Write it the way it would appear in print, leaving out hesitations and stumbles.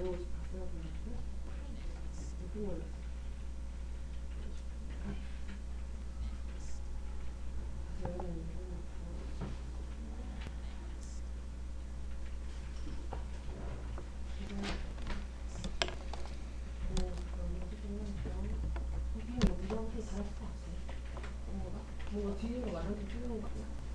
혹시 봤어요? 보셨어요? 무슨 걸로? 뭔가 뒤집어 맞아서 틀린 거 같아.